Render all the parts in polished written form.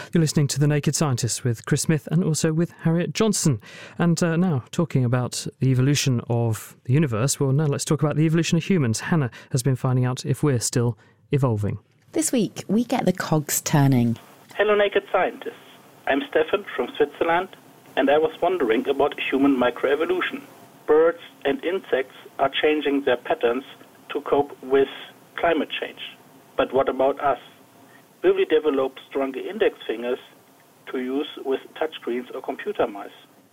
You're listening to The Naked Scientists with Chris Smith and also with Harriet Johnson. And now, talking about the evolution of the universe, well, now let's talk about the evolution of humans. Hannah has been finding out if we're still evolving. This week, we get the cogs turning. Hello, Naked Scientists. I'm Stefan from Switzerland, and I was wondering about human microevolution. Birds and insects are changing their patterns to cope with climate change. But what about us? Will we develop stronger index fingers to use with touchscreens or computer mice?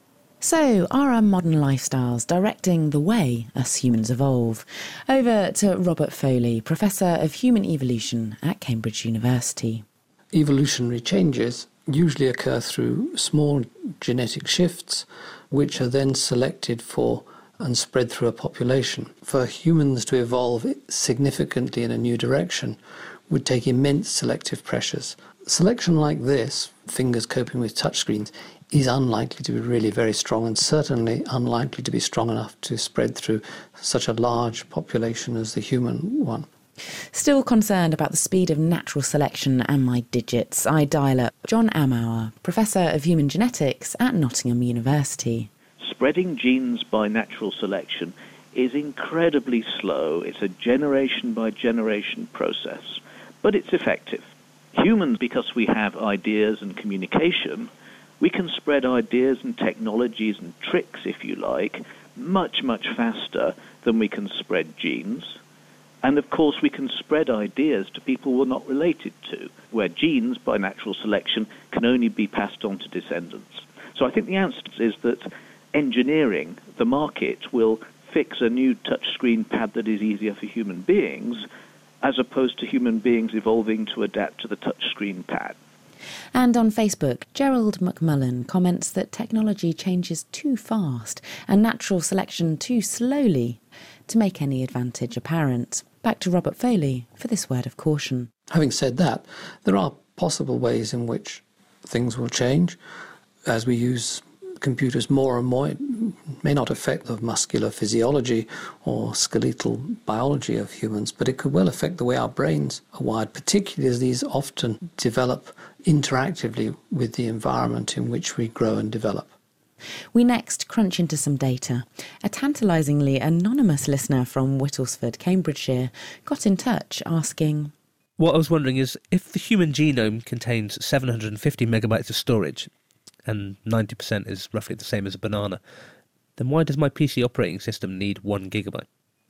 So, are our modern lifestyles directing the way us humans evolve? Over to Robert Foley, Professor of Human Evolution at Cambridge University. Evolutionary changes usually occur through small genetic shifts, which are then selected for and spread through a population. For humans to evolve significantly in a new direction would take immense selective pressures. Selection like this, fingers coping with touchscreens, is unlikely to be really very strong and certainly unlikely to be strong enough to spread through such a large population as the human one. Still concerned about the speed of natural selection and my digits, I dial up John Amauer, Professor of Human Genetics at Nottingham University. Spreading genes by natural selection is incredibly slow. It's a generation-by-generation process, but it's effective. Humans, because we have ideas and communication, we can spread ideas and technologies and tricks, if you like, much, much faster than we can spread genes. And, of course, we can spread ideas to people we're not related to, where genes, by natural selection, can only be passed on to descendants. So I think the answer is that engineering, the market, will fix a new touchscreen pad that is easier for human beings, as opposed to human beings evolving to adapt to the touchscreen pad. And on Facebook, Gerald McMullen comments that technology changes too fast and natural selection too slowly to make any advantage apparent. Back to Robert Foley for this word of caution. Having said that, there are possible ways in which things will change. As we use computers more and more, it may not affect the muscular physiology or skeletal biology of humans, but it could well affect the way our brains are wired, particularly as these often develop interactively with the environment in which we grow and develop. We next crunch into some data. A tantalisingly anonymous listener from Whittlesford, Cambridgeshire, got in touch asking, what I was wondering is, if the human genome contains 750 megabytes of storage, and 90% is roughly the same as a banana, then why does my PC operating system need 1 gigabyte?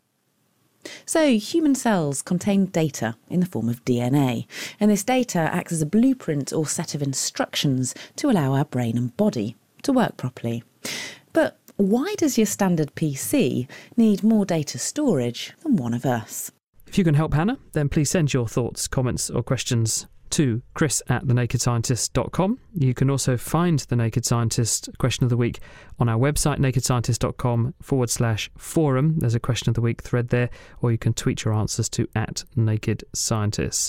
So, human cells contain data in the form of DNA, and this data acts as a blueprint or set of instructions to allow our brain and body to work properly. But why does your standard PC need more data storage than one of us? If you can help Hannah, then please send your thoughts, comments or questions to chris@thenakedscientist.com. You can also find The Naked Scientist Question of the Week on our website, nakedscientist.com/forum. There's a Question of the Week thread there, or you can tweet your answers to @nakedscientists.